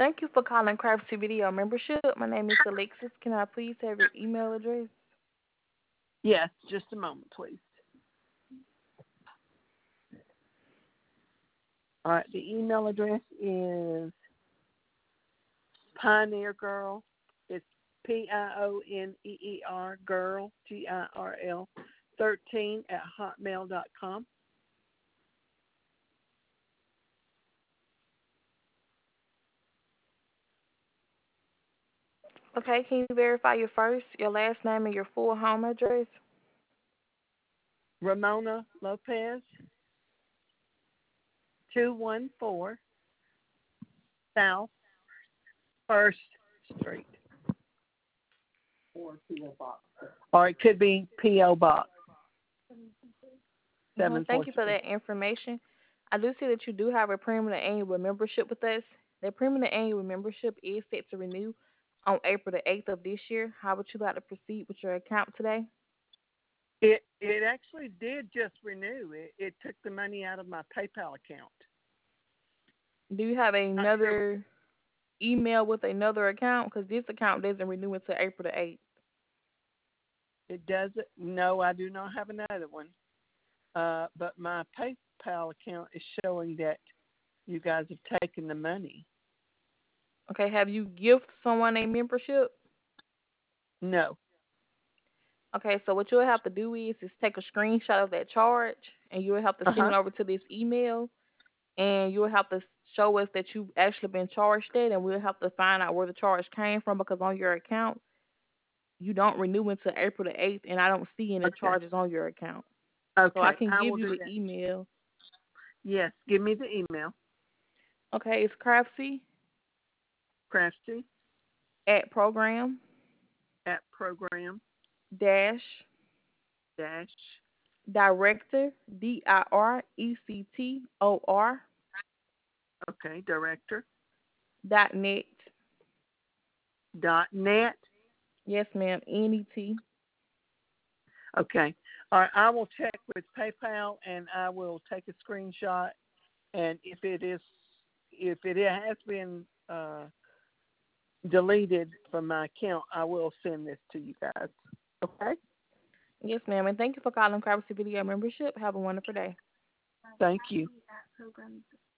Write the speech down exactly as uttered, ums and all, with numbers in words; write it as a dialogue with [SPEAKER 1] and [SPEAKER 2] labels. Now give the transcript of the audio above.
[SPEAKER 1] Thank you for calling Craftsy Video Membership. My name is Alexis. Can I please have your email address?
[SPEAKER 2] Yes, just a moment, please. All right, the email address is Pioneer Girl. It's P I O N E E R Girl, G I R L, thirteen at hotmail dot com.
[SPEAKER 1] Okay, can you verify your first, your last name, and your full home address?
[SPEAKER 2] Ramona Lopez, two one four South First Street. Or P O Box. Or it could be P O Box.
[SPEAKER 1] Mhm. Thank you for that information. I do see that you do have a permanent annual membership with us. That permanent annual membership is set to renew on April the eighth of this year. How would you like to proceed with your account today?
[SPEAKER 2] It it actually did just renew. It, it took the money out of my PayPal account.
[SPEAKER 1] Do you have
[SPEAKER 2] Not sure.
[SPEAKER 1] another email with another account? Because this account doesn't renew until April the eighth.
[SPEAKER 2] It doesn't. No, I do not have another one. Uh, but my PayPal account is showing that you guys have taken the money.
[SPEAKER 1] Okay, have you gift someone a membership?
[SPEAKER 2] No.
[SPEAKER 1] Okay, so what you'll have to do is is take a screenshot of that charge, and you'll have to
[SPEAKER 2] Uh
[SPEAKER 1] send
[SPEAKER 2] huh.
[SPEAKER 1] it over to this email, and you'll have to show us that you've actually been charged that, and we'll have to find out where the charge came from because on your account you don't renew until April the eighth, and I don't see any
[SPEAKER 2] Okay.
[SPEAKER 1] charges on your account. So I
[SPEAKER 2] Okay.
[SPEAKER 1] can
[SPEAKER 2] I
[SPEAKER 1] give
[SPEAKER 2] will
[SPEAKER 1] you
[SPEAKER 2] do
[SPEAKER 1] the
[SPEAKER 2] that.
[SPEAKER 1] email.
[SPEAKER 2] Yes. Give me the email.
[SPEAKER 1] Okay, it's craftsy
[SPEAKER 2] Crafty
[SPEAKER 1] at program
[SPEAKER 2] at program
[SPEAKER 1] dash
[SPEAKER 2] dash.
[SPEAKER 1] director D I R E C T O R
[SPEAKER 2] Okay. Director
[SPEAKER 1] dot net.
[SPEAKER 2] dot net.
[SPEAKER 1] Yes, ma'am. N E T.
[SPEAKER 2] Okay. All right. I will check with PayPal and I will take a screenshot. And if it is, if it has been uh, deleted from my account, I will send this to you guys. Okay.
[SPEAKER 1] Yes, ma'am. And thank you for calling Privacy Video Membership. Have a wonderful day.
[SPEAKER 2] Thank you.